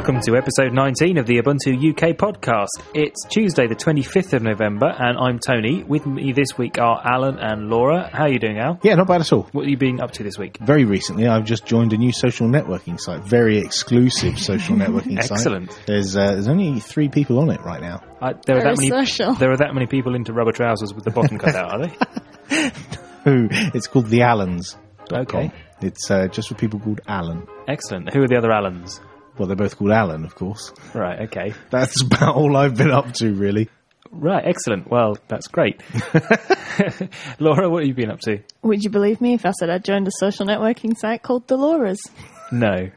welcome to episode 19 of the Ubuntu UK podcast. It's Tuesday the 25th of November and I'm Tony. With me this week are Alan and Laura. How are you doing, Al? Yeah, not bad at all. What have you been up to this week? Very recently I've just joined a new social networking site, very exclusive social networking Excellent. site. There's only 3 people on it right now. There are Social. that many people into rubber trousers with the bottom cut out, are they? It's called the Allens. Okay. It's just for people called Alan. Excellent. Who are the other Allens? Well, they're both called Alan, of course. Right, okay. That's about all I've been up to, really. Right, excellent. Well, that's great. Laura, what have you been up to? Would you believe me if I said I joined a social networking site called Dolores? No.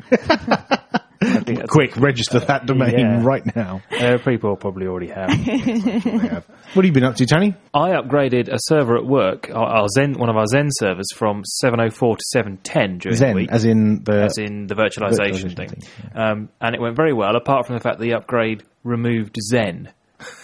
I think that's, Quick, register that domain right now. people probably already have. What have you been up to, Tony? I upgraded a server at work, one of our Zen servers, from 704 to 710 during the week. As in the virtualization thing. And it went very well, apart from the fact that the upgrade removed Zen.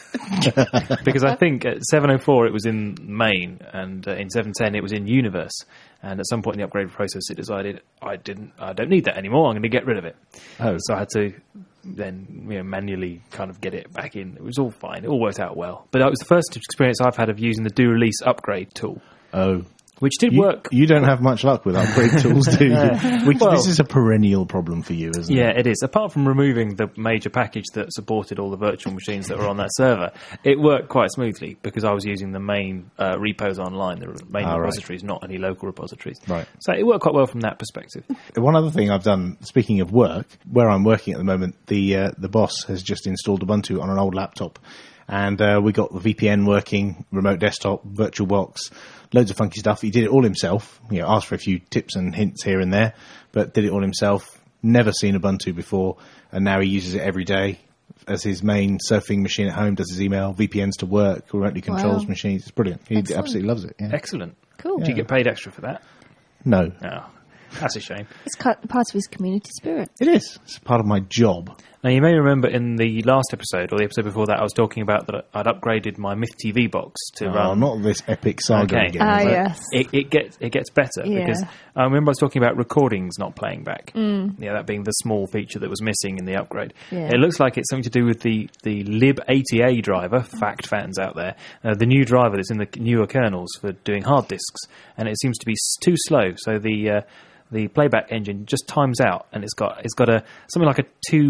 Because I think at 704 it was in main, and in 710 it was in universe. And at some point in the upgrade process, it decided I don't need that anymore. I'm going to get rid of it. Oh, so I had to then manually kind of get it back in. It was all fine. It all worked out well. But that was the first experience I've had of using the do release upgrade tool. Oh. Which did work. You don't have much luck with upgrade tools, do you? This is a perennial problem for you, isn't it? Yeah, it is. Apart from removing the major package that supported all the virtual machines that were on that server, it worked quite smoothly because I was using the main repos online, the main repositories, not any local repositories. Right. So it worked quite well from that perspective. One other thing I've done, speaking of work, where I'm working at the moment, the boss has just installed Ubuntu on an old laptop. And we got the VPN working, remote desktop, VirtualBox, loads of funky stuff. He did it all himself. Asked for a few tips and hints here and there, but did it all himself. Never seen Ubuntu before, and now he uses it every day as his main surfing machine at home, does his email, VPNs to work, remotely controls machines. It's brilliant. He absolutely loves it. Yeah. Excellent. Cool. Do you get paid extra for that? No. No. That's a shame. It's part of his community spirit. It is. It's part of my job. Now, you may remember in the last episode, or the episode before that, I was talking about that I'd upgraded my Myth TV box to run. Not this epic saga again. Yes. It gets better because I remember I was talking about recordings not playing back. That being the small feature that was missing in the upgrade. Yeah. It looks like it's something to do with the lib80a driver, fact fans out there, the new driver that's in the newer kernels for doing hard disks, and it seems to be too slow. So the playback engine just times out, and it's got something like a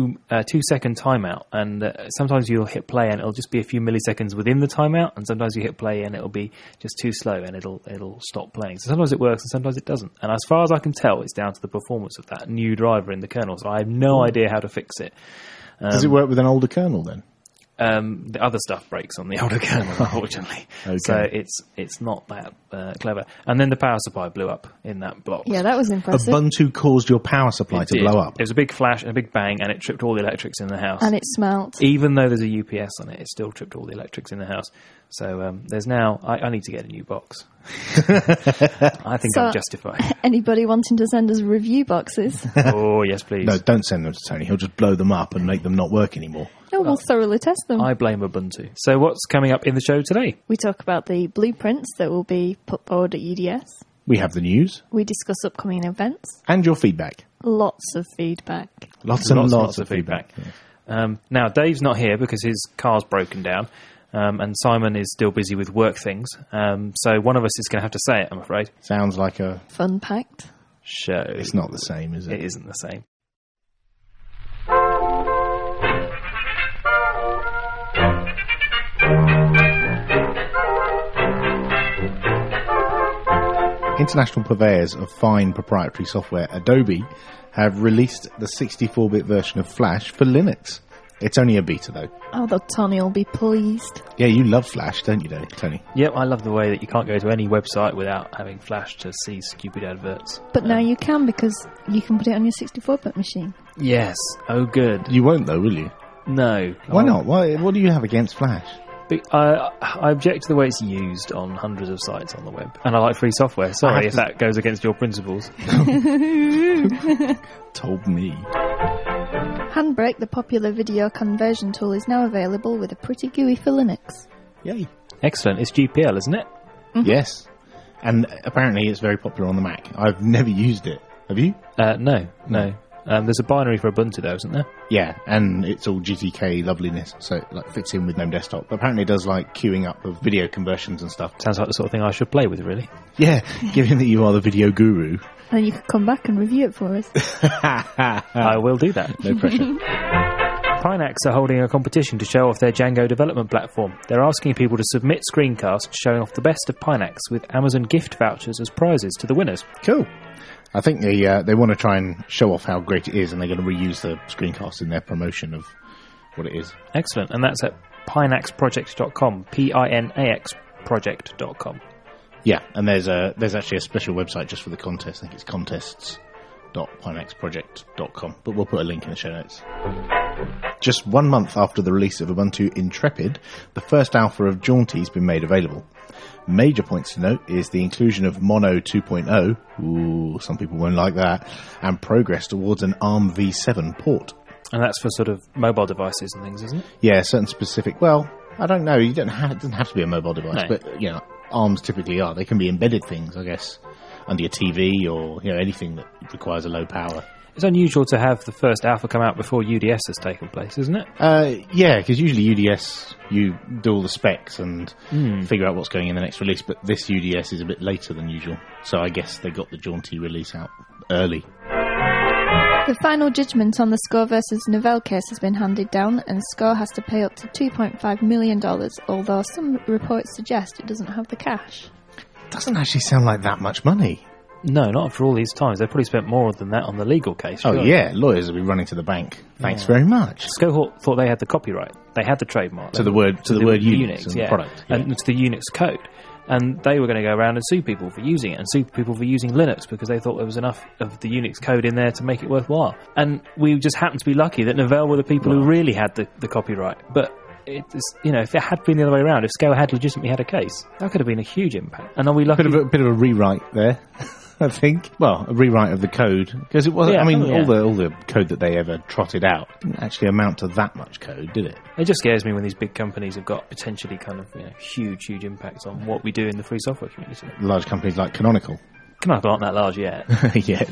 2 second timeout, and sometimes you'll hit play and it'll just be a few milliseconds within the timeout, and sometimes you hit play and it'll be just too slow and it'll stop playing. So sometimes it works and sometimes it doesn't. And as far as I can tell, it's down to the performance of that new driver in the kernel. So I have no idea how to fix it. Does it work with an older kernel then? The other stuff breaks on the older kernel, unfortunately. Okay. So it's not that clever. And then the power supply blew up in that block. Yeah, that was impressive. Ubuntu caused your power supply to blow up. It was a big flash and a big bang, and it tripped all the electrics in the house. And it smelt. Even though there's a UPS on it, it still tripped all the electrics in the house. So there's now... I need to get a new box. I think I'm justified. Anybody wanting to send us review boxes? Oh, yes, please. No, don't send them to Tony. He'll just blow them up and make them not work anymore. No, we'll thoroughly test them. I blame Ubuntu. So what's coming up in the show today? We talk about the blueprints that will be put forward at UDS. We have the news. We discuss upcoming events. And your feedback. Lots of feedback. Lots of feedback. Yeah. Now, Dave's not here because his car's broken down. And Simon is still busy with work things. So one of us is going to have to say it, I'm afraid. Sounds like a... Fun-packed show. It's not the same, is it? It isn't the same. International purveyors of fine proprietary software, Adobe, have released the 64-bit version of Flash for Linux. It's only a beta, though. Oh, Tony will be pleased. Yeah, you love Flash, don't you, Tony? Yep, I love the way that you can't go to any website without having Flash to see stupid adverts. But now you can, because you can put it on your 64-bit machine. Yes. Oh, good. You won't, though, will you? No. Why not? What do you have against Flash? I object to the way it's used on hundreds of sites on the web. And I like free software. Sorry if that goes against your principles. Told me. Handbrake, the popular video conversion tool, is now available with a pretty GUI for Linux. Yay. Excellent. It's GPL, isn't it? Mm-hmm. Yes. And apparently it's very popular on the Mac. I've never used it. Have you? No. There's a binary for Ubuntu, though, isn't there? Yeah, and it's all GTK loveliness, so it like fits in with GNOME Desktop. But apparently it does like queuing up of video conversions and stuff. Sounds like the sort of thing I should play with, really. Yeah, given that you are the video guru. And you could come back and review it for us. I will do that. No pressure. Pinax are holding a competition to show off their Django development platform. They're asking people to submit screencasts showing off the best of Pinax with Amazon gift vouchers as prizes to the winners. Cool. I think they want to try and show off how great it is, and they're going to reuse the screencast in their promotion of what it is. Excellent. And that's at pinaxproject.com, Pinax project.com. Yeah, and there's actually a special website just for the contest. I think it's contests.pinaxproject.com, but we'll put a link in the show notes. Just 1 month after the release of Ubuntu Intrepid, the first alpha of Jaunty has been made available. Major points to note is the inclusion of Mono 2.0, ooh, some people won't like that, and progress towards an ARM v7 port. And that's for sort of mobile devices and things, isn't it? Yeah, certain specific, well, I don't know, it doesn't have to be a mobile device, No. but, you know, ARMs typically are. They can be embedded things, I guess, under your TV or, you know, anything that requires a low power. It's unusual to have the first alpha come out before UDS has taken place, isn't it? Yeah, because usually UDS, you do all the specs and figure out what's going in the next release, but this UDS is a bit later than usual, so I guess they got the Jaunty release out early. The final judgment on the SCORE versus Novell case has been handed down, and SCORE has to pay up to $2.5 million, although some reports suggest it doesn't have the cash. Doesn't actually sound like that much money. No, not for all these times. They probably spent more than that on the legal case. Oh, surely. yeah, lawyers will be running to the bank. Thanks very much. SCORE thought they had the copyright. They had the trademark. To the word Unix and the yeah. product. Yeah. And to the Unix code. And they were going to go around and sue people for using it and sue people for using Linux because they thought there was enough of the Unix code in there to make it worthwhile. And we just happened to be lucky that Novell were the people who really had the copyright. But it's, you know, if it had been the other way around, if SCORE had legitimately had a case, that could have been a huge impact. And are we lucky? Bit of a rewrite there. I think. Well, a rewrite of the code, because it wasn't. Yeah, I mean, yeah. all the code that they ever trotted out didn't actually amount to that much code, did it? It just scares me when these big companies have got potentially kind of huge impacts on what we do in the free software community. Large companies like Canonical. Canonical aren't that large yet. Yet.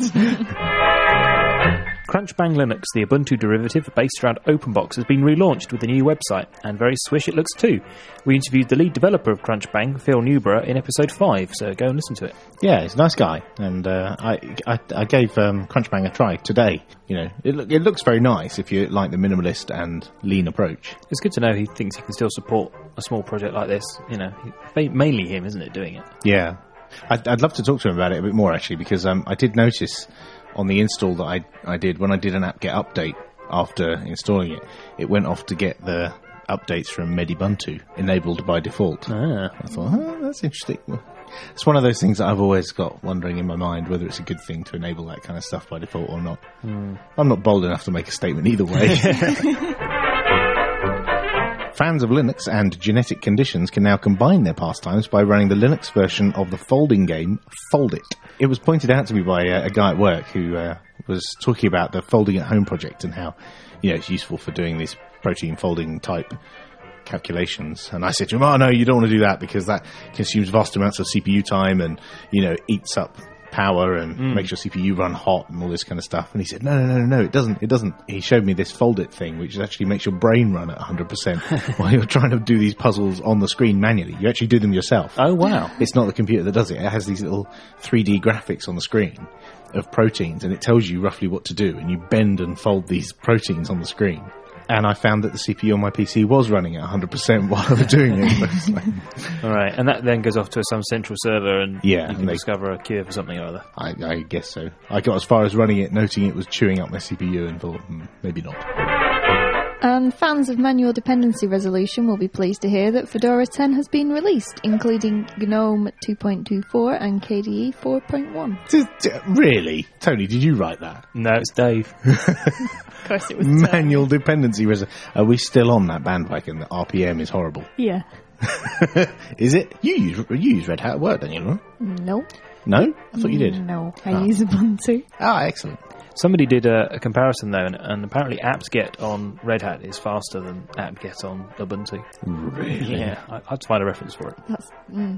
Crunchbang Linux, the Ubuntu derivative based around OpenBox, has been relaunched with a new website, and very swish it looks too. We interviewed the lead developer of Crunchbang, Phil Newborough, in episode 5, so go and listen to it. Yeah, he's a nice guy, and I gave Crunchbang a try today. You know, it looks very nice if you like the minimalist and lean approach. It's good to know he thinks he can still support a small project like this. You know, mainly him, isn't it, doing it? Yeah. I'd love to talk to him about it a bit more, actually, because I did notice on the install that I did, when I did an apt-get update after installing it, it went off to get the updates from Medibuntu enabled by default. Ah. I thought, that's interesting. It's one of those things that I've always got wondering in my mind whether it's a good thing to enable that kind of stuff by default or not. I'm not bold enough to make a statement either way. Fans of Linux and genetic conditions can now combine their pastimes by running the Linux version of the folding game Fold It. It was pointed out to me by a guy at work who was talking about the Folding at Home project and how, you know, it's useful for doing these protein folding type calculations. And I said to him, oh no, you don't want to do that because that consumes vast amounts of CPU time and, you know, eats up power and makes your CPU run hot and all this kind of stuff. And he said, no, it doesn't. He showed me this Fold It thing, which actually makes your brain run at 100% while you're trying to do these puzzles on the screen manually. You actually do them yourself. Oh, wow. It's not the computer that does it. It has these little 3D graphics on the screen of proteins, and it tells you roughly what to do, and you bend and fold these proteins on the screen. And I found that the CPU on my PC was running at 100% while I was doing it. All right, and that then goes off to some central server, and Yeah, you can discover a cure for something or other. I guess so. I got as far as running it, noting it was chewing up my CPU, and thought, maybe not. And fans of manual dependency resolution will be pleased to hear that Fedora 10 has been released, including GNOME 2.24 and KDE 4.1. Really? Tony, did you write that? No, it's Dave. Of course it was Manual dependency resolution. Are we still on that bandwagon that RPM is horrible? Yeah. Is it? You use Red Hat at work, don't you? Right? No. No? I thought you did. No, I use Ubuntu. Ah, excellent. Somebody did a comparison, though, and apparently apt-get on Red Hat is faster than apt-get on Ubuntu. Really? Yeah, I had to find a reference for it. That's...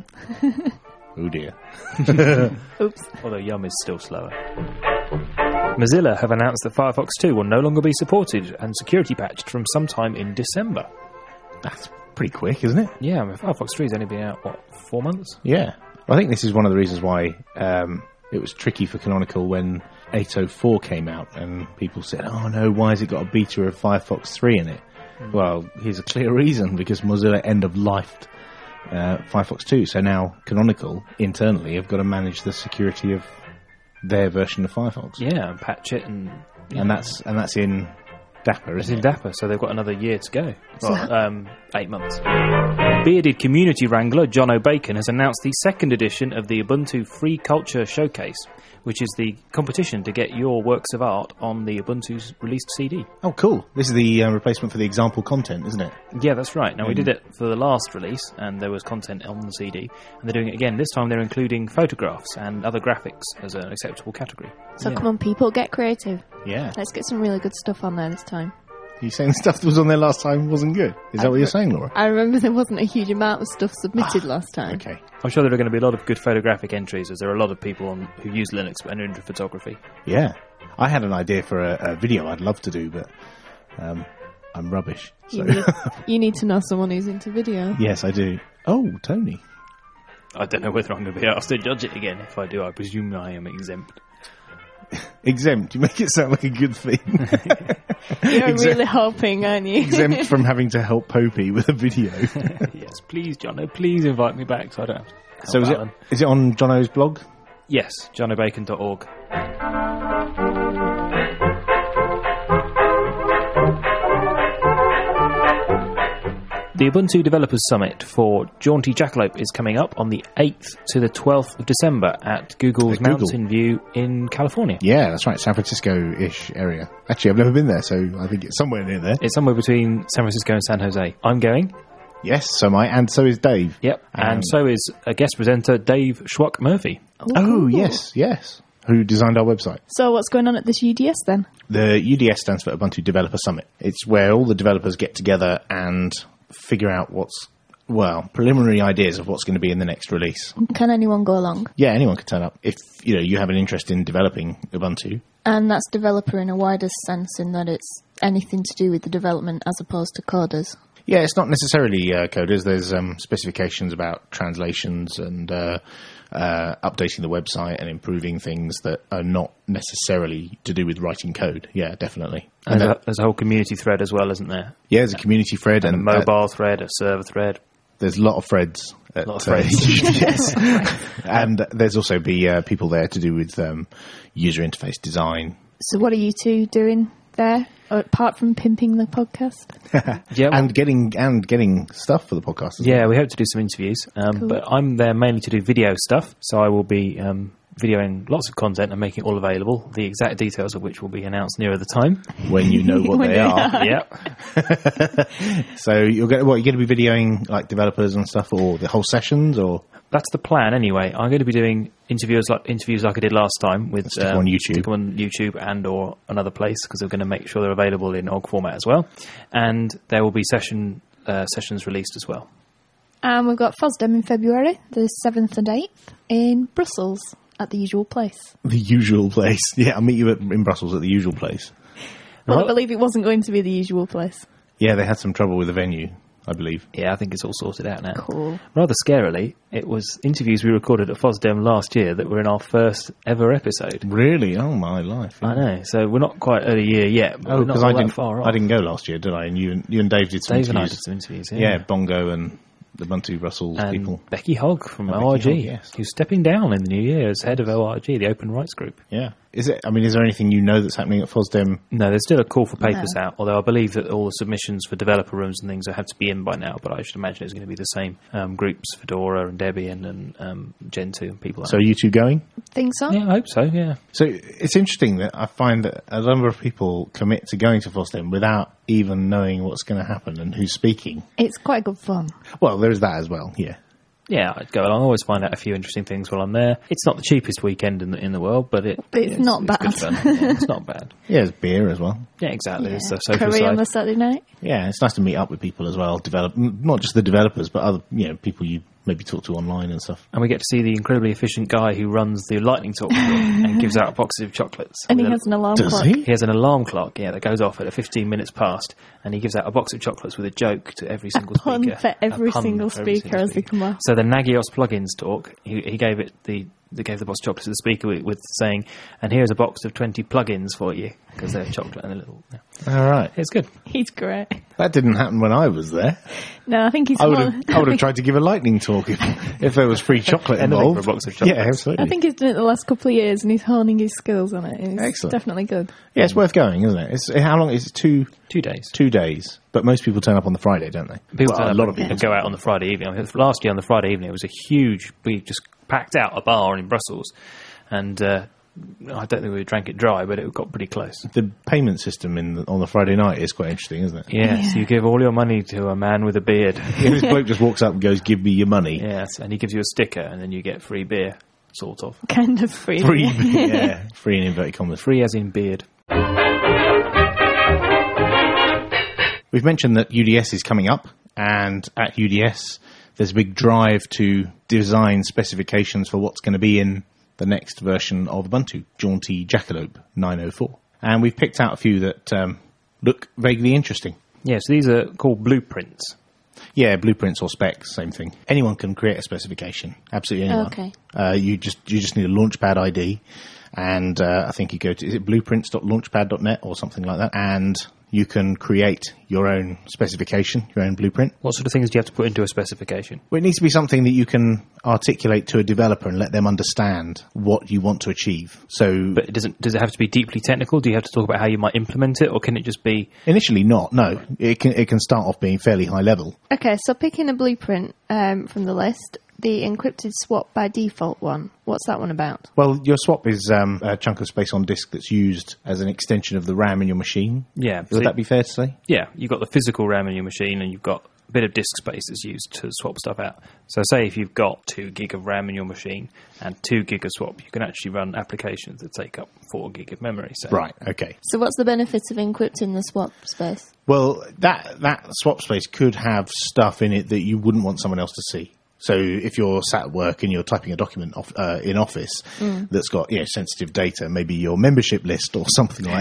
Oh dear. Oops. Although Yum is still slower. Mozilla have announced that Firefox 2 will no longer be supported and security patched from sometime in December. That's pretty quick, isn't it? Yeah, I mean, Firefox 3's only been out, 4 months? Yeah. I think this is one of the reasons why it was tricky for Canonical when 804 came out and people said, oh no, why has it got a beta of Firefox 3 in it? Well, here's a clear reason, because Mozilla end-of-lifed Firefox 2, so now Canonical, internally, have got to manage the security of their version of Firefox. Yeah, and patch it and that's in Dapper, it's isn't in it? Dapper, so they've got another year to go. Well, 8 months. Bearded community wrangler John O'Bacon has announced the second edition of the Ubuntu Free Culture Showcase, which is the competition to get your works of art on the Ubuntu's released CD. Oh, cool. This is the replacement for the example content, isn't it? Yeah, that's right. Now, we did it for the last release, and there was content on the CD, and they're doing it again. This time they're including photographs and other graphics as an acceptable category. So come on, people, get creative. Yeah. Let's get some really good stuff on there this time. Are you saying the stuff that was on there last time wasn't good? Is that what you're saying, Laura? I remember there wasn't a huge amount of stuff submitted last time. Okay. I'm sure there are going to be a lot of good photographic entries, as there are a lot of people who use Linux and are into photography. Yeah. I had an idea for a video I'd love to do, but I'm rubbish. So. You need to know someone who's into video. Yes, I do. Oh, Tony. I don't know whether I'm going to be asked to judge it again. If I do, I presume I am exempt. Exempt? You make it sound like a good thing. You're really hoping, aren't you? Exempt from having to help Popey with a video. Yes, please, Jono, please invite me back so I don't have to help So Alan. is it on Jono's blog? Yes, jonobacon.org. The Ubuntu Developers Summit for Jaunty Jackalope is coming up on the 8th to the 12th of December at Google's At Google. Mountain View in California. Yeah, that's right. San Francisco-ish area. Actually, I've never been there, so I think it's somewhere near there. It's somewhere between San Francisco and San Jose. I'm going. Yes, so am I, and so is Dave. Yep. And so is a guest presenter, Dave Schwuck Murphy. Oh, cool. yes. Who designed our website. So what's going on at this UDS then? The UDS stands for Ubuntu Developer Summit. It's where all the developers get together and figure out preliminary ideas of what's going to be in the next release. Can anyone go along? Yeah, anyone can turn up if you have an interest in developing Ubuntu. And that's developer in a wider sense, in that it's anything to do with the development as opposed to coders. Yeah, it's not necessarily coders. There's specifications about translations and updating the website and improving things that are not necessarily to do with writing code. Yeah, definitely. And there's a whole community thread as well, isn't there? Yeah, there's a community thread And a mobile thread, a server thread. There's a lot of threads. Yes. And there's also people there to do with user interface design. So what are you two doing there, apart from pimping the podcast? Yeah, and getting stuff for the podcast as well. Yeah, we hope to do some interviews, Cool. but I'm there mainly to do video stuff, so I will be videoing lots of content and making it all available, the exact details of which will be announced nearer the time. When you know what they are. Yep. So you're going to be videoing like developers and stuff, or the whole sessions, or That's the plan anyway. I'm going to be doing interviews like I did last time with Stick them on YouTube. stick them on YouTube and or another place, because we're going to make sure they're available in OGG format as well, and there will be sessions released as well. And we've got FOSDEM in February, the 7th and 8th, in Brussels, at the usual place. the usual place. Yeah, I'll meet you in Brussels at the usual place. Well, Right. I believe it wasn't going to be the usual place. Yeah, they had some trouble with the venue, I believe. Yeah, I think it's all sorted out now. Cool. Rather scarily, it was interviews we recorded at FOSDEM last year that were in our first ever episode. Really? Oh my life! I know, so we're not quite at a year yet, but Oh, we're not because all that far off. I didn't go last year, did I? And you and Dave did some Dave and I interviews. did some interviews, Yeah, Bongo and the Ubuntu Brussels and people. Becky Hogg from And ORG, Becky Hogg, yes. who's stepping down in the new year as head of ORG, the Open Rights Group. Yeah. Is there anything you know that's happening at FOSDEM? No, there's still a call for papers No. out, although I believe that all the submissions for developer rooms and things have to be in by now, but I should imagine it's going to be the same groups, Fedora and Debian and Gentoo and people like So are you two going? Think so? that. Yeah, I hope so, yeah. So it's interesting that I find that a number of people commit to going to FOSDEM without even knowing what's going to happen and who's speaking. It's quite good fun. Well, there's that as well, yeah. Yeah, I'd go along. I always find out a few interesting things while I'm there. It's not the cheapest weekend in the world, but It's not bad. good fun. Yeah, it's not bad. Yeah, there's beer as well. Yeah, exactly. Yeah. It's the social Curry on side. the Saturday night. Yeah, it's nice to meet up with people as well. Not just the developers, but other people you maybe talk to online and stuff. And we get to see the incredibly efficient guy who runs the Lightning Talk and gives out boxes of chocolates. And he has an alarm Does clock. he? He has an alarm clock, that goes off at 15 minutes past, and he gives out a box of chocolates with a joke to every single Pun speaker. for every A pun single for every speaker single as they come off. So the Nagios plugins talk, he gave it they gave the box of chocolates to the speaker with saying, and here's a box of 20 plugins for you, because they're chocolate and a little... Yeah. All right. It's good. He's great. That didn't happen when I was there. No, I think he's I would more... have tried to give a lightning talk if there was free chocolate Anything involved. for a box of chocolates. Yeah, absolutely. I think he's done it the last couple of years and he's honing his skills on it. It's Excellent. definitely good. Yeah, it's worth going, isn't it? How long is it? 2 days. 2 days. But most people turn up on the Friday, don't they? People Well, turn a up lot of and people go out on the Friday evening. I mean, last year on the Friday evening, it was a huge... We just packed out a bar in Brussels, and I don't think we drank it dry, but it got pretty close. The payment system on the Friday night is quite interesting, isn't it? Yes, you give all your money to a man with a beard. Yeah, this bloke just walks up and goes, "Give me your money." Yes, and he gives you a sticker, and then you get free beer, sort of. Kind of free. Free, yeah, free in inverted commas. Free as in beard. We've mentioned that UDS is coming up, and at UDS there's a big drive to design specifications for what's going to be in the next version of Ubuntu, Jaunty Jackalope 904. And we've picked out a few that look vaguely interesting. Yes, these are called blueprints. Yeah, blueprints or specs, same thing. Anyone can create a specification. Absolutely anyone. Okay. You just need a Launchpad ID, and I think you go to, is it blueprints.launchpad.net or something like that, and you can create your own specification, your own blueprint. What sort of things do you have to put into a specification? Well, it needs to be something that you can articulate to a developer and let them understand what you want to achieve. So, But does it have to be deeply technical? Do you have to talk about how you might implement it, or can it just be... initially not, no. It can start off being fairly high level. Okay, so picking a blueprint from the list, the encrypted swap by default one. What's that one about? Well, your swap is a chunk of space on disk that's used as an extension of the RAM in your machine. Yeah. Would that be fair to say? Yeah, you've got the physical RAM in your machine, and you've got a bit of disk space that's used to swap stuff out. So say if you've got 2 gig of RAM in your machine and 2 gig of swap, you can actually run applications that take up 4 gig of memory. So Right, okay. So what's the benefits of encrypting the swap space? Well, that swap space could have stuff in it that you wouldn't want someone else to see. So if you're sat at work and you're typing a document in Office that's got sensitive data, maybe your membership list or something like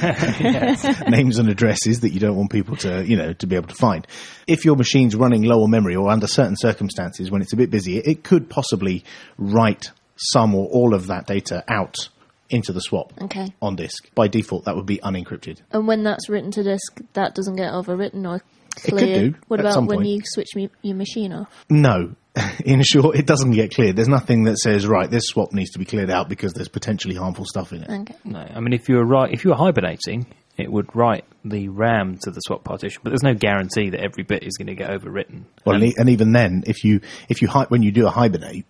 that, names and addresses that you don't want people to to be able to find. If your machine's running low on memory or under certain circumstances when it's a bit busy, it could possibly write some or all of that data out into the swap Okay. on disk. By default, that would be unencrypted. And when that's written to disk, that doesn't get overwritten or could cleared? do, What at about some when point. you switch your machine off? No. In short, it doesn't get cleared. There's nothing that says, right, this swap needs to be cleared out because there's potentially harmful stuff in it. Okay. No, I mean if you were hibernating, it would write the RAM to the swap partition, but there's no guarantee that every bit is going to get overwritten. Well, and even then, when you do a hibernate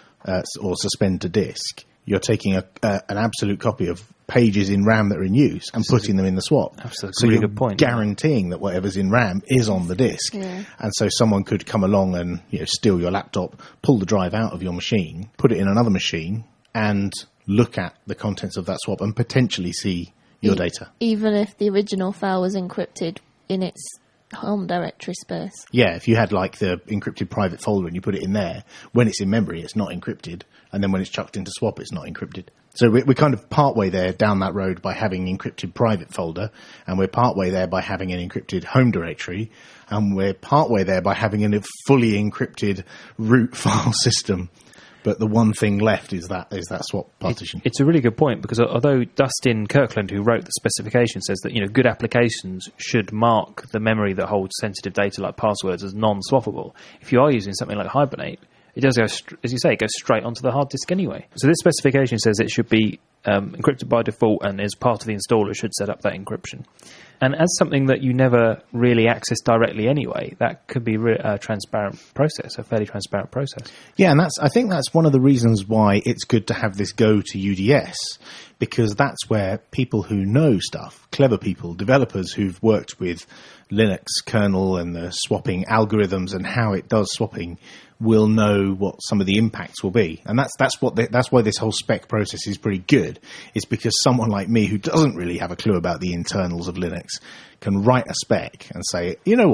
or suspend to disk, you're taking an absolute copy of pages in RAM that are in use and putting them in the swap. Absolutely, so really you're good point. guaranteeing that whatever's in RAM is on the disk. Yeah. And so someone could come along and steal your laptop, pull the drive out of your machine, put it in another machine, and look at the contents of that swap and potentially see your data. Even if the original file was encrypted in its home directory space. Yeah, if you had like the encrypted private folder and you put it in there, when it's in memory, it's not encrypted. And then when it's chucked into swap, it's not encrypted. So we're kind of partway there down that road by having encrypted private folder, and we're partway there by having an encrypted home directory, and we're partway there by having a fully encrypted root file system. But the one thing left is that swap partition. It's a really good point, because although Dustin Kirkland, who wrote the specification, says that good applications should mark the memory that holds sensitive data like passwords as non-swappable, if you are using something like Hibernate, it does go, as you say, it goes straight onto the hard disk anyway. So this specification says it should be encrypted by default, and as part of the installer should set up that encryption. And as something that you never really access directly anyway, that could be a transparent process, a fairly transparent process. Yeah, and I think that's one of the reasons why it's good to have this go to UDS, because that's where people who know stuff, clever people, developers who've worked with Linux kernel and the swapping algorithms and how it does swapping, will know what some of the impacts will be. And that's why this whole spec process is pretty good. It's because someone like me who doesn't really have a clue about the internals of Linux can write a spec and say, you know what,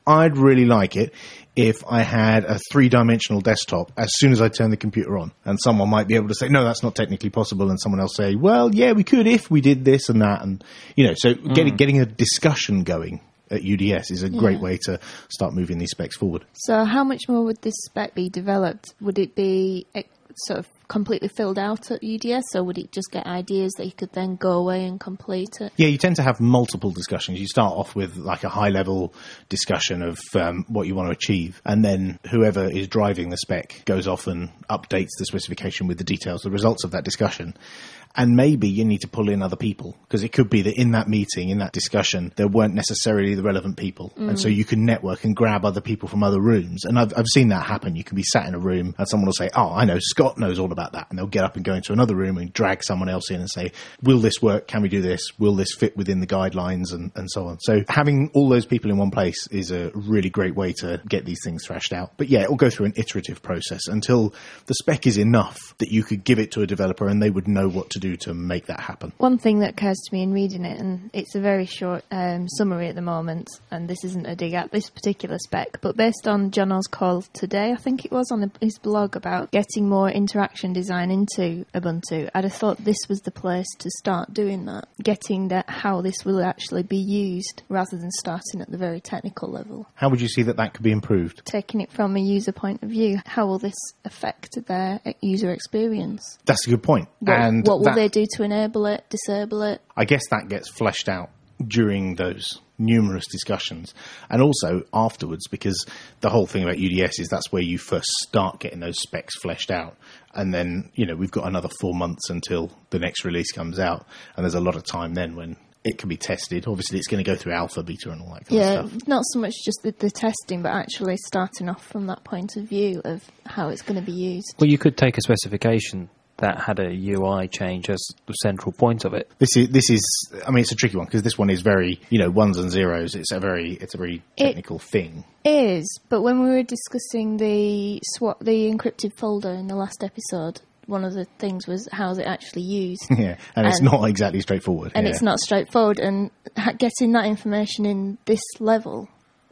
I'd really like it if I had a 3-dimensional desktop as soon as I turn the computer on. And someone might be able to say, no, that's not technically possible. And someone else say, well, yeah, we could if we did this and that. And, so getting a discussion going at UDS is a great way to start moving these specs forward. So how much more would this spec be developed? Would it be sort of completely filled out at UDS, or would it just get ideas that you could then go away and complete it? Yeah, you tend to have multiple discussions. You start off with like a high-level discussion of what you want to achieve, and then whoever is driving the spec goes off and updates the specification with the details, the results of that discussion. And maybe you need to pull in other people, because it could be that in that meeting, in that discussion, there weren't necessarily the relevant people. And so you can network and grab other people from other rooms. And I've seen that happen. You can be sat in a room and someone will say, oh, I know, Scott knows all about that. And they'll get up and go into another room and drag someone else in and say, will this work? Can we do this? Will this fit within the guidelines? And so on. So having all those people in one place is a really great way to get these things thrashed out. But yeah, it will go through an iterative process until the spec is enough that you could give it to a developer and they would know what to do to make that happen. One thing that occurs to me in reading it, and it's a very short summary at the moment, and this isn't a dig at this particular spec, but based on Jono's call today, I think it was, on his blog about getting more interaction design into Ubuntu, I'd have thought this was the place to start doing that, getting that how this will actually be used rather than starting at the very technical level. How would you see that could be improved? Taking it from a user point of view, how will this affect their user experience? That's a good point. What will they do to enable it, disable it? I guess that gets fleshed out during those numerous discussions, and also afterwards, because the whole thing about UDS is that's where you first start getting those specs fleshed out. And then, we've got another 4 months until the next release comes out, and there's a lot of time then when it can be tested. Obviously, it's going to go through alpha, beta, and all that kind of stuff. Not so much just the testing, but actually starting off from that point of view of how it's going to be used. Well, you could take a specification that had a UI change as the central point of it. This is. I mean, it's a tricky one because this one is very, ones and zeros. It's a very technical thing. It is, but when we were discussing the encrypted folder in the last episode, one of the things was how's it actually used. Yeah, and it's not exactly straightforward. And it's not straightforward, and getting that information in this level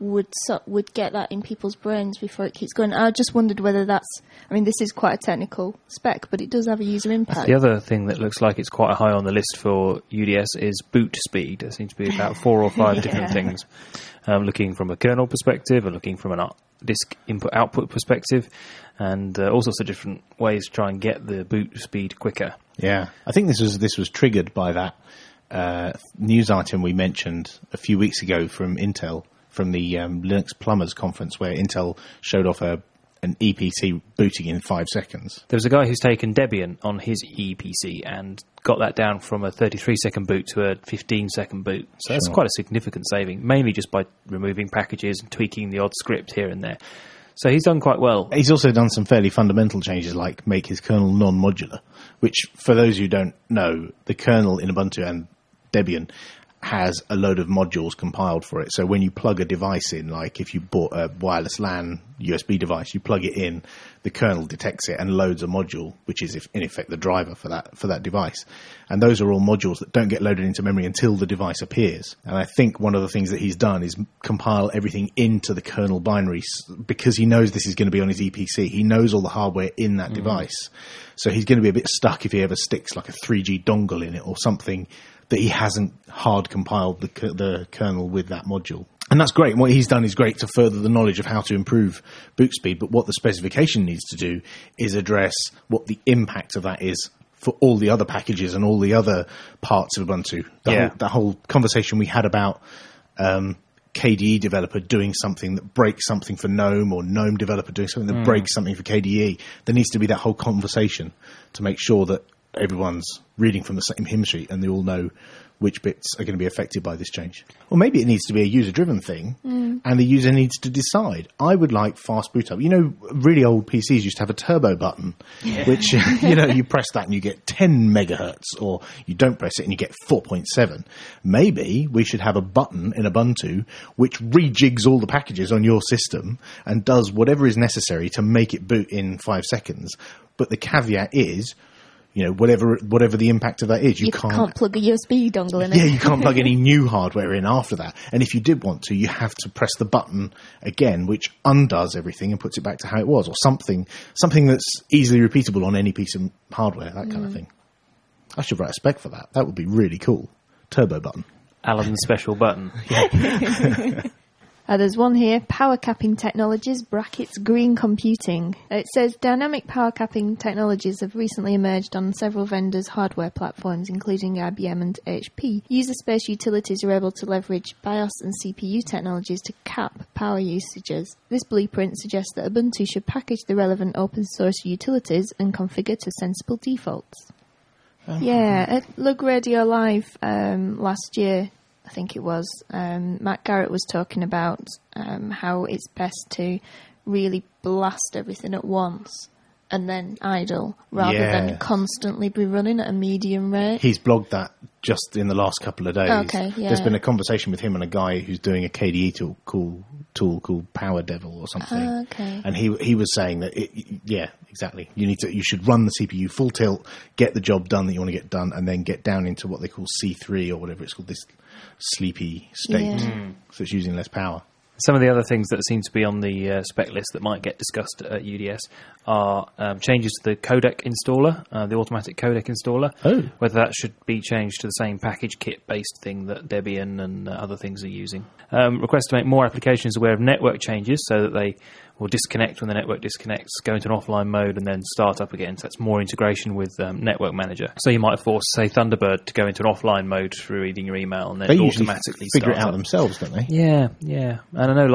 would get that in people's brains before it keeps going. I just wondered whether this is quite a technical spec, but it does have a user impact. The other thing that looks like it's quite high on the list for UDS is boot speed. There seems to be about 4 or 5 different things. Looking from a kernel perspective, or looking from an disk input-output perspective, and all sorts of different ways to try and get the boot speed quicker. Yeah, I think this was triggered by that news item we mentioned a few weeks ago from Intel, from the Linux Plumbers conference, where Intel showed off an ePC booting in 5 seconds. There was a guy who's taken Debian on his ePC and got that down from a 33-second boot to a 15-second boot. So that's quite a significant saving, mainly just by removing packages and tweaking the odd script here and there. So he's done quite well. He's also done some fairly fundamental changes, like make his kernel non-modular, which, for those who don't know, the kernel in Ubuntu and Debian has a load of modules compiled for it. So when you plug a device in, like if you bought a wireless LAN USB device, you plug it in, the kernel detects it and loads a module, which is in effect the driver for that device. And those are all modules that don't get loaded into memory until the device appears. And I think one of the things that he's done is compile everything into the kernel binary, because he knows this is going to be on his EPC. He knows all the hardware in that device. So he's going to be a bit stuck if he ever sticks like a 3G dongle in it or something that he hasn't hard compiled the kernel with that module. And that's great. And what he's done is great to further the knowledge of how to improve boot speed. But what the specification needs to do is address what the impact of that is for all the other packages and all the other parts of Ubuntu. The whole conversation we had about KDE developer doing something that breaks something for GNOME, or GNOME developer doing something that breaks something for KDE. There needs to be that whole conversation to make sure that everyone's reading from the same hymn sheet and they all know which bits are going to be affected by this change. Or maybe it needs to be a user-driven thing, and the user needs to decide. I would like fast boot up. Really old PCs used to have a turbo button, which, you press that and you get 10 megahertz, or you don't press it and you get 4.7. Maybe we should have a button in Ubuntu which rejigs all the packages on your system and does whatever is necessary to make it boot in 5 seconds. But the caveat is, whatever the impact of that is. You can't plug a USB dongle in it. Yeah, you can't plug any new hardware in after that. And if you did want to, you have to press the button again, which undoes everything and puts it back to how it was, or something that's easily repeatable on any piece of hardware, that kind of thing. I should write a spec for that. That would be really cool. Turbo button. Alan's special button. There's one here, power capping technologies, brackets, green computing. It says dynamic power capping technologies have recently emerged on several vendors' hardware platforms, including IBM and HP. User space utilities are able to leverage BIOS and CPU technologies to cap power usages. This blueprint suggests that Ubuntu should package the relevant open source utilities and configure to sensible defaults. At Lug Radio Live last year, I think it was, Matt Garrett was talking about how it's best to really blast everything at once and then idle rather than constantly be running at a medium rate. He's blogged that just in the last couple of days. Okay, yeah. There's been a conversation with him and a guy who's doing a KDE tool called Power Devil or something. Okay. And he was saying that exactly. You should run the CPU full tilt, get the job done that you want to get done, and then get down into what they call C3 or whatever it's called, this sleepy state. So it's using less power. Some of the other things that seem to be on the spec list that might get discussed at UDS are changes to the codec installer, the automatic codec installer, whether that should be changed to the same package kit-based thing that Debian and other things are using. Request to make more applications aware of network changes so that they will disconnect when the network disconnects, go into an offline mode, and then start up again. So that's more integration with Network Manager. So you might force, say, Thunderbird to go into an offline mode through reading your email, and then they automatically figure start it out up themselves, don't they? Yeah. And I know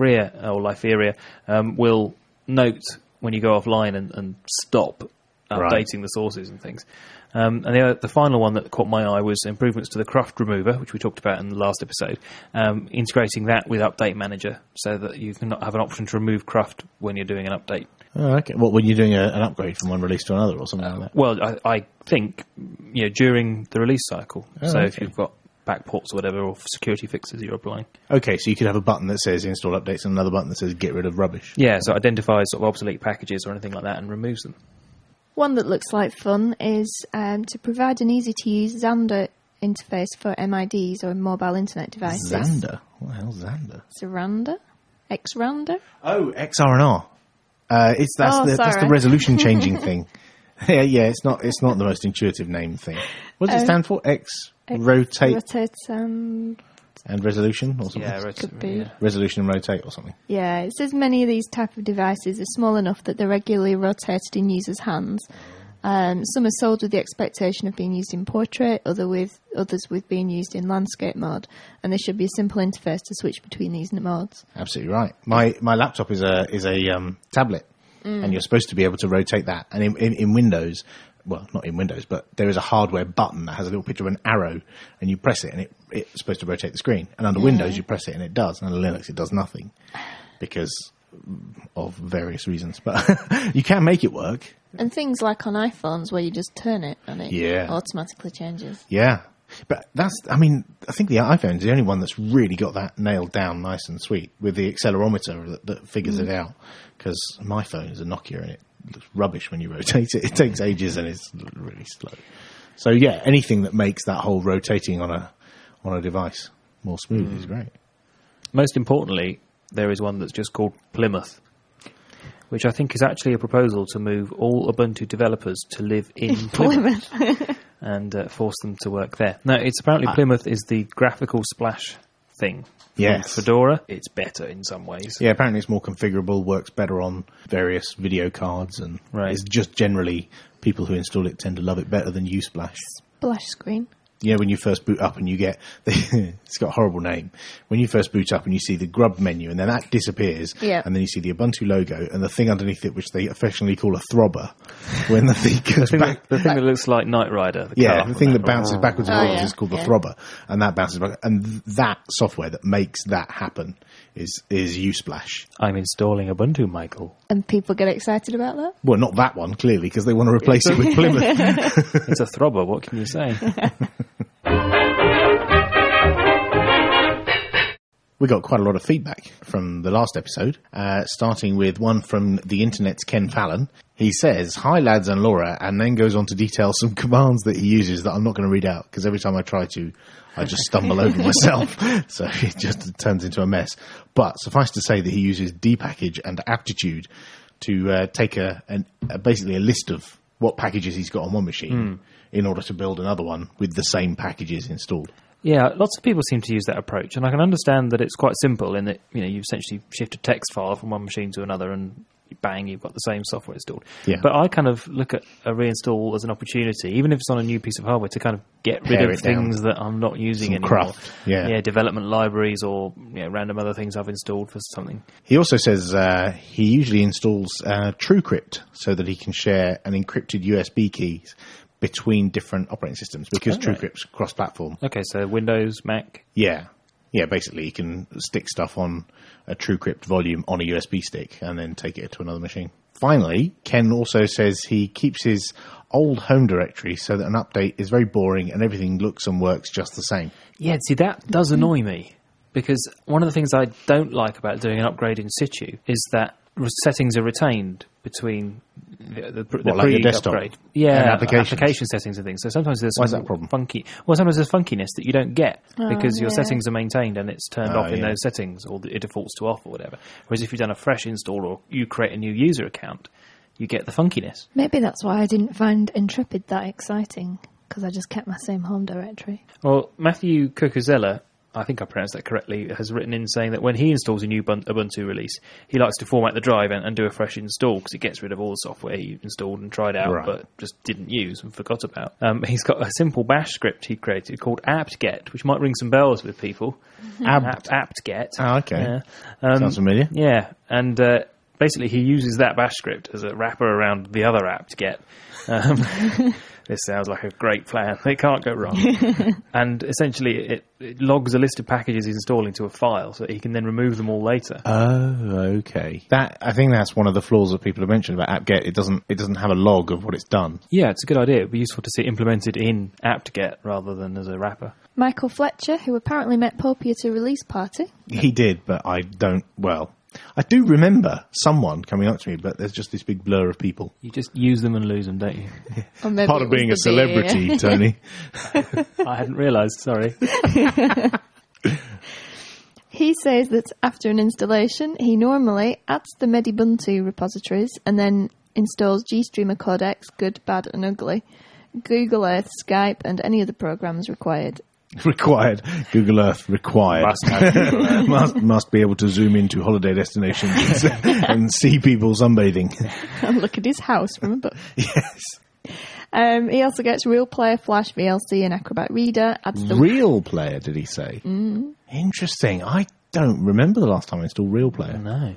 Liferia will note when you go offline and stop updating the sources and things. And the final one that caught my eye was improvements to the cruft remover, which we talked about in the last episode, integrating that with Update Manager so that you can have an option to remove cruft when you're doing an update. Oh, okay. What, when you're doing an upgrade from one release to another or something like that? Well, I think during the release cycle. If you've got back ports or whatever, or security fixes you're applying. Okay, so you could have a button that says install updates and another button that says get rid of rubbish. Yeah, so it identifies sort of obsolete packages or anything like that and removes them. One that looks like fun is to provide an easy-to-use Xander interface for MIDs or mobile internet devices. Xander? What the hell's Xander? Xander? Xrander? Oh, XR&R. That's the resolution changing thing. Yeah, it's not the most intuitive name thing. What does it stand for? Rotate and resolution or something? Yeah, could be. Resolution and rotate or something. Yeah, it says many of these type of devices are small enough that they're regularly rotated in users' hands. Some are sold with the expectation of being used in portrait, others with being used in landscape mode, and there should be a simple interface to switch between these modes. Absolutely right. My laptop is a tablet, and you're supposed to be able to rotate that. And in Windows, well, not in Windows, but there is a hardware button that has a little picture of an arrow, and you press it, and it's supposed to rotate the screen. And under Windows, you press it, and it does. And under Linux, it does nothing because of various reasons. But you can make it work. And things like on iPhones where you just turn it and it automatically changes. Yeah. But I think the iPhone's the only one that's really got that nailed down nice and sweet with the accelerometer that figures it out. Because my phone is a Nokia and it looks rubbish when you rotate it. It takes ages and it's really slow. So yeah, anything that makes that whole rotating on a device more smooth is great. Most importantly, there is one that's just called Plymouth, which I think is actually a proposal to move all Ubuntu developers to live in Plymouth and force them to work there. Now, it's apparently Plymouth is the graphical splash thing. Yes. Fedora, it's better in some ways. Yeah, apparently it's more configurable, works better on various video cards, and it's just generally people who install it tend to love it better than Usplash. Splash screen. You know, when you first boot up and you get it's got a horrible name. When you first boot up and you see the grub menu and then that disappears, and then you see the Ubuntu logo and the thing underneath it, which they affectionately call a throbber, when the thing goes back. The thing that looks like Knight Rider. The thing that bounces backwards and forwards is called the throbber, and that bounces back. And that software that makes that happen is Usplash. I'm installing Ubuntu, Michael. And people get excited about that? Well, not that one, clearly, because they want to replace it with Plymouth. It's a throbber, what can you say? We got quite a lot of feedback from the last episode, starting with one from the internet's Ken Fallon. He says, "Hi lads and Laura," and then goes on to detail some commands that he uses that I'm not going to read out, because every time I try to, I just stumble over myself. So it just turns into a mess. But suffice to say that he uses dpackage and aptitude to take basically a list of what packages he's got on one machine in order to build another one with the same packages installed. Yeah, lots of people seem to use that approach, and I can understand that it's quite simple in that you essentially shift a text file from one machine to another, and bang, you've got the same software installed. Yeah. But I kind of look at a reinstall as an opportunity, even if it's on a new piece of hardware, to kind of get rid of things that I'm not using anymore. Craft, yeah, development libraries or random other things I've installed for something. He also says he usually installs TrueCrypt so that he can share an encrypted USB keys between different operating systems, because TrueCrypt's cross-platform. Okay, so Windows, Mac. Yeah, basically you can stick stuff on a TrueCrypt volume on a USB stick and then take it to another machine. Finally, Ken also says he keeps his old home directory so that an update is very boring and everything looks and works just the same. Yeah, see, that does annoy me, because one of the things I don't like about doing an upgrade in situ is that settings are retained between the like your desktop? Upgrade. And application settings and things. So sometimes there's Why is that a problem? Sometimes there's funkiness that you don't get because your settings are maintained and it's turned off in those settings, or it defaults to off or whatever. Whereas if you've done a fresh install or you create a new user account, you get the funkiness. Maybe that's why I didn't find Intrepid that exciting, because I just kept my same home directory. Well, Matthew Cucuzella, I think I pronounced that correctly, has written in saying that when he installs a new Ubuntu release, he likes to format the drive and do a fresh install, because it gets rid of all the software he installed and tried out but just didn't use and forgot about. He's got a simple bash script he created called apt-get, which might ring some bells with people. Apt-get. Oh, okay. Sounds familiar. Yeah, and basically he uses that bash script as a wrapper around the other apt-get. This sounds like a great plan. It can't go wrong. And essentially, it logs a list of packages he's installing to a file, so that he can then remove them all later. Oh, okay. I think that's one of the flaws that people have mentioned about apt-get. It doesn't have a log of what it's done. Yeah, it's a good idea. It'd be useful to see it implemented in apt-get rather than as a wrapper. Michael Fletcher, who apparently met Poppy at a release party. He did, but I do remember someone coming up to me, but there's just this big blur of people. You just use them and lose them, don't you? Part of being a celebrity, Tony. I hadn't realised, sorry. He says that after an installation, he normally adds the Medibuntu repositories and then installs GStreamer codecs, good, bad and ugly, Google Earth, Skype and any other programs required. Required. Google Earth required. Must have Google Earth. must be able to zoom into holiday destinations and see people sunbathing. And look at his house from above. Yes. He also gets Real Player, Flash, VLC and Acrobat Reader. Real Player, did he say? Interesting. I don't remember the last time I installed Real Player. No.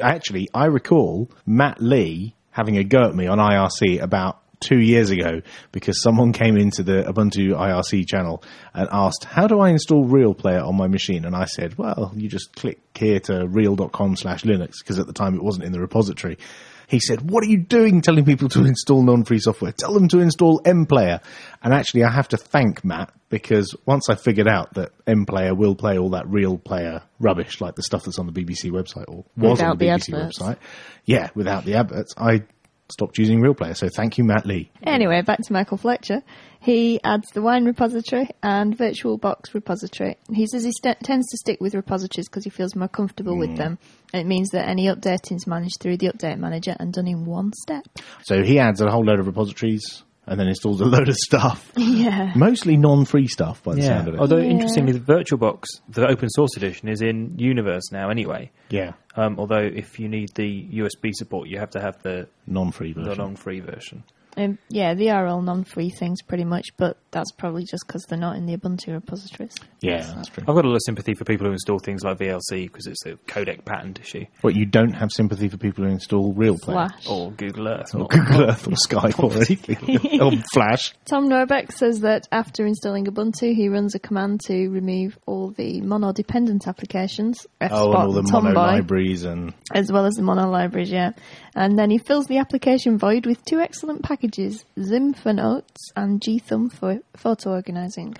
I recall Matt Lee having a go at me on IRC about 2 years ago, because someone came into the Ubuntu IRC channel and asked, how do I install Real Player on my machine? And I said, well, you just click here to real.com/Linux, because at the time it wasn't in the repository. He said, what are you doing telling people to install non-free software? Tell them to install MPlayer. And actually, I have to thank Matt, because once I figured out that MPlayer will play all that Real Player rubbish, like the stuff that's on the BBC website, or was on the BBC website. Yeah, without the adverts, I stopped using Real Player, so thank you, Matt Lee. Anyway, back to Michael Fletcher. He adds the Wine repository and VirtualBox repository. He says he tends to stick with repositories because he feels more comfortable with them. And it means that any updating is managed through the Update Manager and done in one step. So he adds a whole load of repositories and then installs a load of stuff. Yeah. Mostly non-free stuff, by the sound of it. Although, interestingly, the VirtualBox, the open source edition, is in Universe now anyway. Yeah. Although, if you need the USB support, you have to have the non-free version. The non-free version. Yeah, they are all non-free things pretty much, but that's probably just because they're not in the Ubuntu repositories. Yeah, that's true. I've got a lot of sympathy for people who install things like VLC because it's a codec patent issue. What, you don't have sympathy for people who install Real Player? Flash. Or Google Earth. Or Google Earth or Skype or anything. Or Flash. Tom Norbeck says that after installing Ubuntu, he runs a command to remove all the mono-dependent applications. And all the mono libraries and... As well as the mono libraries, yeah. And then he fills the application void with two excellent packages, Zim for notes and gthumb for photo organising?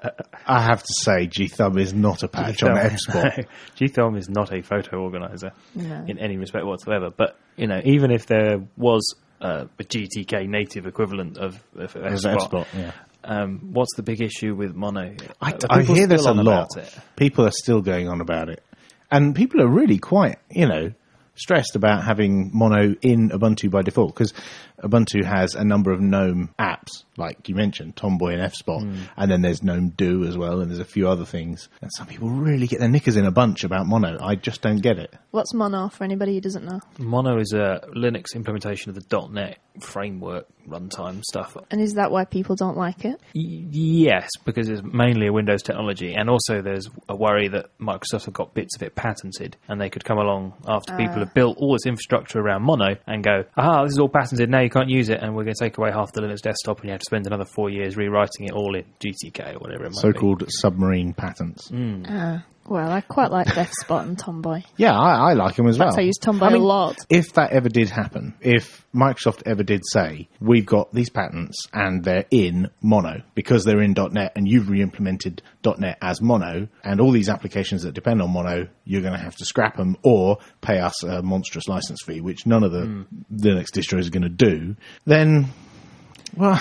I have to say, G-Thumb is not a patch on F-Spot. No, G-Thumb is not a photo organiser No. in any respect whatsoever. But, even if there was a GTK native equivalent of F-Spot, yeah. what's the big issue with mono? I Are people hear this still a on lot. about it? People are still going on about it. And people are really quite, stressed about having mono in Ubuntu by default, because Ubuntu has a number of GNOME apps, like you mentioned, Tomboy and F-Spot, and then there's GNOME Do as well, and there's a few other things. And some people really get their knickers in a bunch about mono. I just don't get it. What's Mono for anybody who doesn't know? Mono is a Linux implementation of the .NET framework runtime stuff. And is that why people don't like it? Yes, because it's mainly a Windows technology, and also there's a worry that Microsoft have got bits of it patented, and they could come along after people have built all this infrastructure around Mono and go, aha, this is all patented, now you can't use it, and we're going to take away half the Linux desktop, and you have to spend another 4 years rewriting it all in GTK or whatever it might be. So-called submarine patents. Well, I quite like F-Spot and Tomboy. Yeah, I like them as well. I use Tomboy a lot. If that ever did happen, if Microsoft ever did say, we've got these patents and they're in Mono because they're in .NET and you've re-implemented .NET as Mono, and all these applications that depend on Mono, you're going to have to scrap them or pay us a monstrous license fee, which none of the Linux distros are going to do, then, well,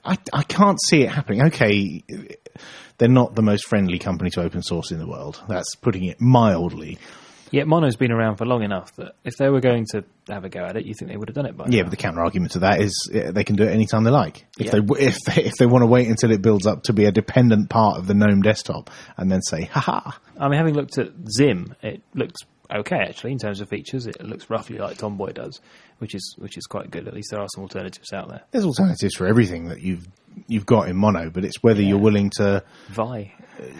I can't see it happening. Okay, they're not the most friendly company to open source in the world. That's putting it mildly. Yet Mono's been around for long enough that if they were going to have a go at it, you think they would have done it by now. Yeah, but the counter argument to that is they can do it anytime they like. If they want to wait until it builds up to be a dependent part of the GNOME desktop and then say, haha. I mean, having looked at Zim, it looks okay actually in terms of features. It looks roughly like Tomboy does, which is quite good. At least there are some alternatives out there. There's alternatives for everything that you've got in Mono, but it's whether you're willing to Vi.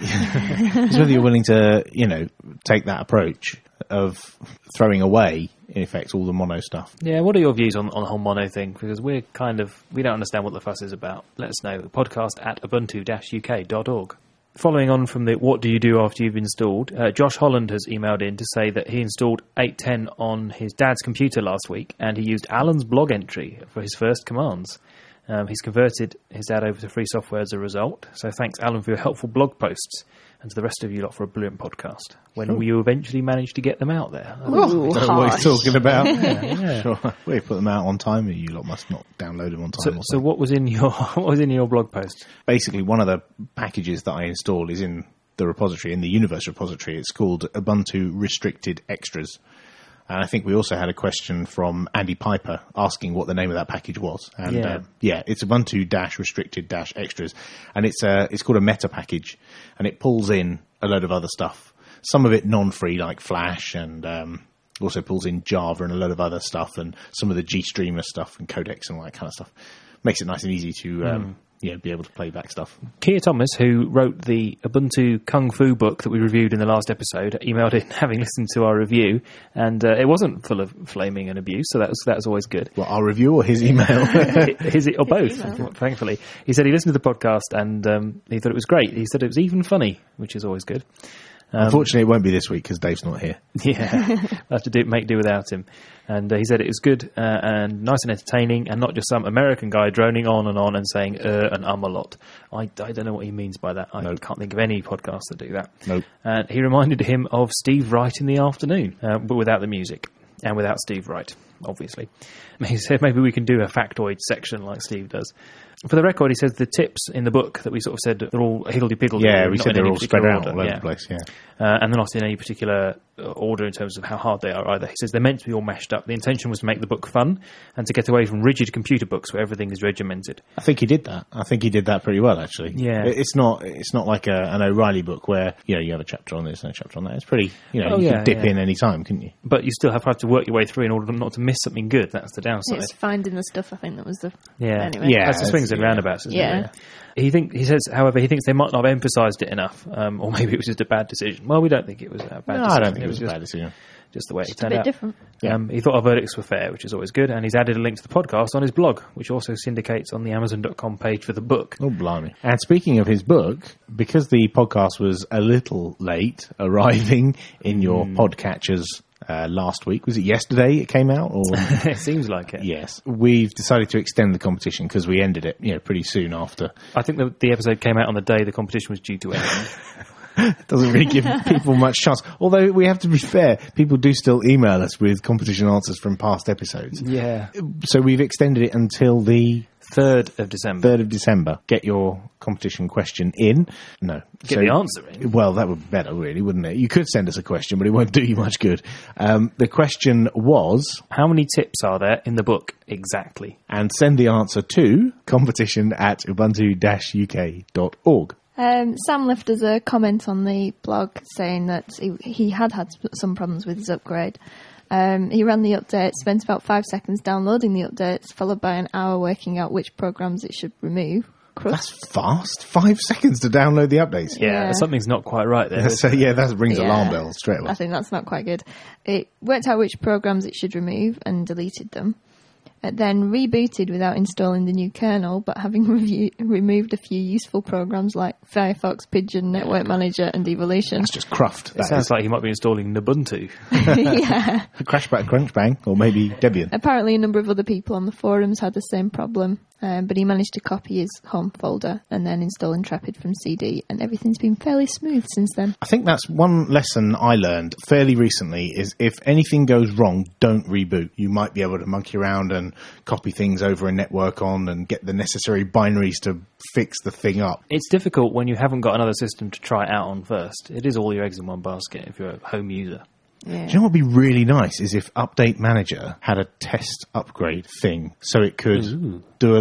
it's whether you're willing to, take that approach of throwing away, in effect, all the Mono stuff. Yeah, what are your views on the whole Mono thing? Because we don't understand what the fuss is about. Let us know. Podcast at ubuntu-uk.org. Following on from the what do you do after you've installed, Josh Holland has emailed in to say that he installed 8.10 on his dad's computer last week, and he used Alan's blog entry for his first commands. He's converted his dad over to free software as a result. So thanks, Alan, for your helpful blog posts, and to the rest of you lot for a brilliant podcast. When will you eventually manage to get them out there? I don't know what he's talking about. Yeah. Sure. We put them out on time. You lot must not download them on time. So what was in your blog post? Basically, one of the packages that I installed is in the repository, in the Universe repository. It's called Ubuntu Restricted Extras. And I think we also had a question from Andy Piper asking what the name of that package was. And it's Ubuntu-restricted-extras. And it's called a meta package. And it pulls in a load of other stuff. Some of it non-free, like Flash, and also pulls in Java and a load of other stuff, and some of the GStreamer stuff and codecs and all that kind of stuff. Makes it nice and easy to be able to play back stuff. Kia Thomas, who wrote the Ubuntu Kung Fu book that we reviewed in the last episode, emailed in having listened to our review, and it wasn't full of flaming and abuse, so that was always good. Well, our review or his email? Or both, thankfully. He said he listened to the podcast and he thought it was great. He said it was even funny, which is always good. Unfortunately, it won't be this week because Dave's not here. Yeah, we'll have to make do without him. And he said it was good and nice and entertaining, and not just some American guy droning on and saying and a lot. I don't know what he means by that. I can't think of any podcasts that do that. Nope. And he reminded him of Steve Wright in the afternoon, but without the music and without Steve Wright, obviously. He said maybe we can do a factoid section like Steve does. For the record, he says the tips in the book that we sort of said they're all higgledy-piggledy. Yeah, we said they're all spread out all over the place, yeah. And they're not in any particular order in terms of how hard they are either. He says they're meant to be all mashed up. The intention was to make the book fun and to get away from rigid computer books where everything is regimented. I think he did that. I think he did that pretty well, actually. Yeah. It's not like an O'Reilly book where, you have a chapter on this and a chapter on that. It's pretty, you could dip in any time, couldn't you? But you still have to work your way through in order not to miss something good. That's the downside. It's finding the stuff, I think, that was the... Yeah. Anyway. Yeah. That's the swings and roundabouts, isn't it? Yeah. He says, however, he thinks they might not have emphasised it enough, or maybe it was just a bad decision. Well, we don't think it was a bad decision. I don't think it was a bad decision. Just the way it Just turned a bit out. different. Yeah. He thought our verdicts were fair, which is always good, and he's added a link to the podcast on his blog, which also syndicates on the Amazon.com page for the book. Oh, blimey. And speaking of his book, because the podcast was a little late arriving in your podcatchers last week. Was it yesterday it came out? Or It seems like it. yes, we've decided to extend the competition because we ended it, pretty soon after. I think the episode came out on the day the competition was due to end. Doesn't really give people much chance. Although we have to be fair, people do still email us with competition answers from past episodes. Yeah. So we've extended it until the 3rd of December. 3rd of December. Get your competition question in. No. Get the answer in. Well, that would be better, really, wouldn't it? You could send us a question, but it won't do you much good. The question was... How many tips are there in the book exactly? And send the answer to competition@ubuntu-uk.org. Sam left us a comment on the blog saying that he had some problems with his upgrade. He ran the update, spent about 5 seconds downloading the updates, followed by an hour working out which programs it should remove. That's fast. 5 seconds to download the updates. Yeah, something's not quite right there. So, that rings alarm bells straight away. I think that's not quite good. It worked out which programs it should remove and deleted them. It then rebooted without installing the new kernel, but having removed a few useful programs like Firefox, Pigeon, Network Manager, and Evolution. That's just cruft. It sounds like he might be installing Ubuntu. Yeah. Crashback Crunchbang, or maybe Debian. Apparently a number of other people on the forums had the same problem, but he managed to copy his home folder and then install Intrepid from CD, and everything's been fairly smooth since then. I think that's one lesson I learned fairly recently is if anything goes wrong, don't reboot. You might be able to monkey around and copy things over a network on and get the necessary binaries to fix the thing up. It's difficult when you haven't got another system to try it out on first. It is all your eggs in one basket if you're a home user. Yeah. Do you know what would be really nice is if Update Manager had a test upgrade thing so it could do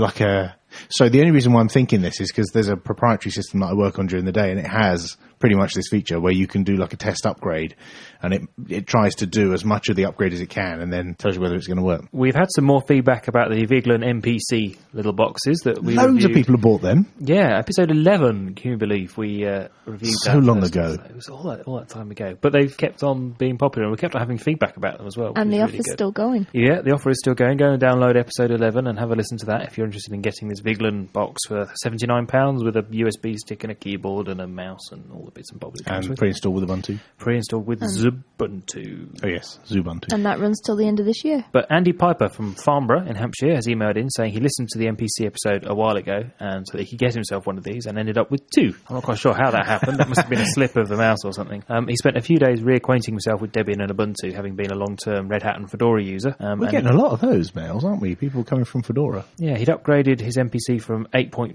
So the only reason why I'm thinking this is because there's a proprietary system that I work on during the day and it has pretty much this feature where you can do like a test upgrade and it tries to do as much of the upgrade as it can and then tells you whether it's going to work. We've had some more feedback about the Vigeland MPC little boxes that we Loads reviewed. of people have bought them. Yeah, episode 11, can you believe we reviewed that? So long ago. It was all that time ago. But they've kept on being popular and we kept on having feedback about them as well. And the really offer's good. still going. Yeah, the offer is still going. Go and download episode 11 and have a listen to that if you're interested in getting this Vigeland box for £79 with a USB stick and a keyboard and a mouse and all the bits and bobs it comes And with. pre-installed with Ubuntu. Pre-installed with Ubuntu. Oh yes, Ubuntu. And that runs till the end of this year. But Andy Piper from Farnborough in Hampshire has emailed in saying he listened to the MPC episode a while ago and so that he could get himself one of these and ended up with 2. I'm not quite sure how that happened. That must have been a slip of the mouse or something. He spent a few days reacquainting himself with Debian and Ubuntu, having been a long-term Red Hat and Fedora user. We're getting a lot of those mails, aren't we? People coming from Fedora. Yeah, he'd upgraded his MPC from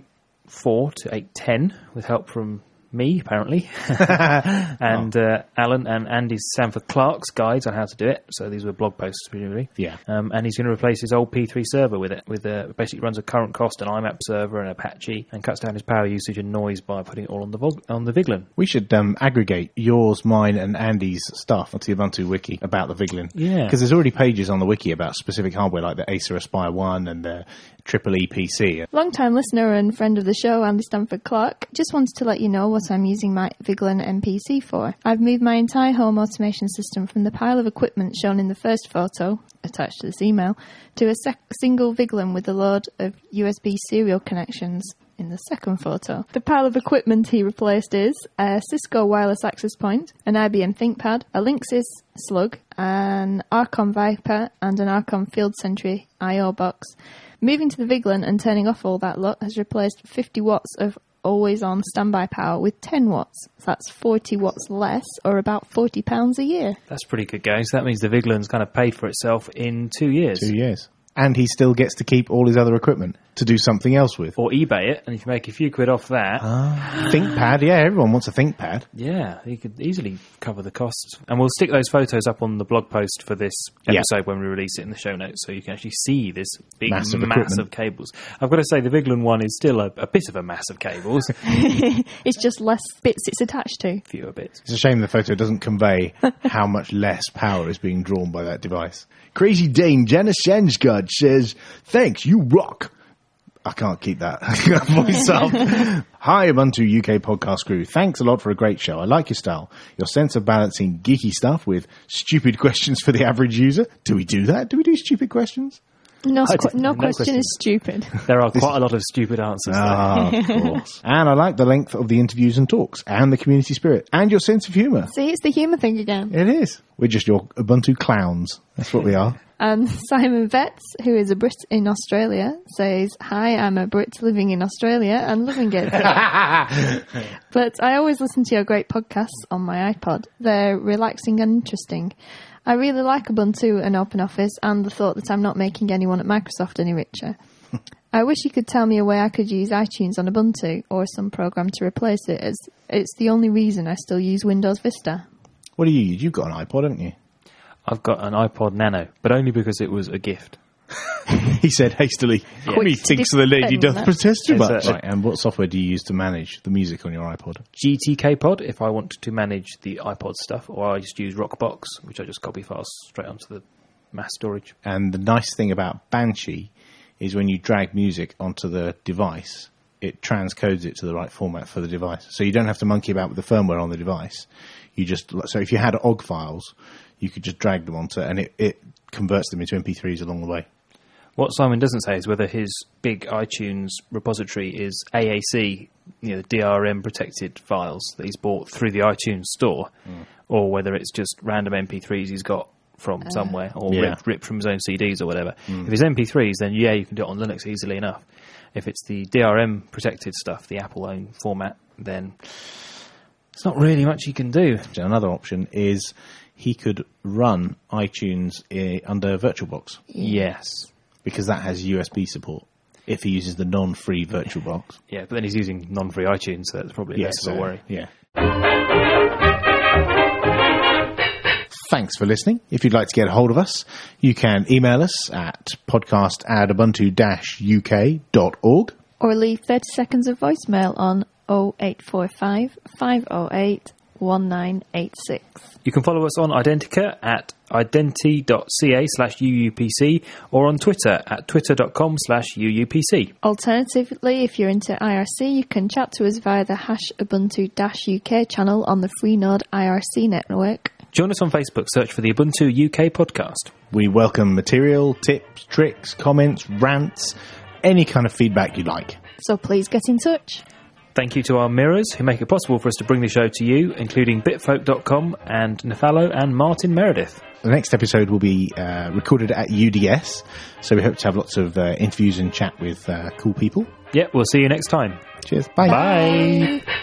8.4 to 8.10 with help from me, apparently, and Alan and Andy's Sanford Clark's guides on how to do it. So these were blog posts, presumably. Yeah. And he's going to replace his old P3 server with it. Basically runs a current cost, an IMAP server and Apache, and cuts down his power usage and noise by putting it all on the Vigeland. We should aggregate yours, mine, and Andy's stuff onto the Ubuntu wiki about the Vigeland. Yeah. Because there's already pages on the wiki about specific hardware like the Acer Aspire 1 and the EEE PC. Long-time listener and friend of the show, Andy Stanford Clark, just wanted to let you know what I'm using my Vigeland MPC for. I've moved my entire home automation system from the pile of equipment shown in the first photo, attached to this email, to a single Vigeland with a load of USB serial connections in the second photo. The pile of equipment he replaced is a Cisco wireless access point, an IBM ThinkPad, a Linksys Slug, an Archon Viper, and an Archon Field Sentry I/O box. Moving to the Vigeland and turning off all that lot has replaced 50 watts of always-on standby power with 10 watts. So that's 40 watts less, or about £40 a year. That's pretty good, guys. That means the Vigeland's kind of paid for itself in 2 years. 2 years. And he still gets to keep all his other equipment to do something else with. Or eBay it, and if you make a few quid off that... ThinkPad, yeah, everyone wants a ThinkPad. Yeah, you could easily cover the costs. And we'll stick those photos up on the blog post for this episode when we release it in the show notes, so you can actually see this big mass of cables. I've got to say, the Vigeland one is still a bit of a mass of cables. It's just less bits it's attached to. Fewer bits. It's a shame the photo doesn't convey how much less power is being drawn by that device. Crazy Dane Janice Shanskard says, "Thanks, you rock." I can't keep that voice up. Hi, Ubuntu UK podcast crew. Thanks a lot for a great show. I like your style. Your sense of balancing geeky stuff with stupid questions for the average user. Do we do that? Do we do stupid questions? No, I didn't- no no question question. is stupid. There are quite a lot of stupid answers. there. Of course. And I like the length of the interviews and talks, and the community spirit, and your sense of humour. See, it's the humour thing again. It is. We're just your Ubuntu clowns. That's what we are. And Simon Vetts, who is a Brit in Australia, says, "Hi, I'm a Brit living in Australia and loving it. But I always listen to your great podcasts on my iPod. They're relaxing and interesting. I really like Ubuntu and OpenOffice and the thought that I'm not making anyone at Microsoft any richer. I wish you could tell me a way I could use iTunes on Ubuntu or some program to replace it, as it's the only reason I still use Windows Vista." What do you use? You've got an iPod, haven't you? I've got an iPod Nano, but only because it was a gift. He said hastily. Yeah. Methinks the lady doth defend protest too It's much. a- Right, and what software do you use to manage the music on your iPod? GTK Pod if I want to manage the iPod stuff, or I just use Rockbox, which I just copy files straight onto the mass storage. And the nice thing about Banshee is when you drag music onto the device, it transcodes it to the right format for the device. So you don't have to monkey about with the firmware on the device. You just, so if you had OGG files, you could just drag them onto, and it converts them into MP3s along the way. What Simon doesn't say is whether his big iTunes repository is AAC, DRM protected files that he's bought through the iTunes store, or whether it's just random MP3s he's got from somewhere, or Yeah. ripped from his own CDs or whatever. If it's MP3s, then yeah, you can do it on Linux easily enough. If it's the DRM protected stuff, the Apple owned format, then it's not really much you can do. So another option is he could run iTunes under VirtualBox, Yes. because that has USB support if he uses the non-free VirtualBox. Yeah, but then he's using non-free iTunes, so that's probably less of a worry. Yeah. Thanks for listening. If you'd like to get a hold of us, you can email us at podcast@ubuntu-uk.org. Or leave 30 seconds of voicemail on 0845 508 1986. You can follow us on Identica at identi.ca/UUPC or on Twitter at twitter.com/UUPC. Alternatively, if you're into IRC, you can chat to us via the #Ubuntu-UK channel on the Freenode IRC network. Join us on Facebook, search for the Ubuntu UK podcast. We welcome material, tips, tricks, comments, rants, any kind of feedback you like. So please get in touch. Thank you to our mirrors who make it possible for us to bring the show to you, including bitfolk.com and Nefalo and Martin Meredith. The next episode will be recorded at UDS, so we hope to have lots of interviews and chat with cool people. Yeah, we'll see you next time. Cheers. Bye. Bye.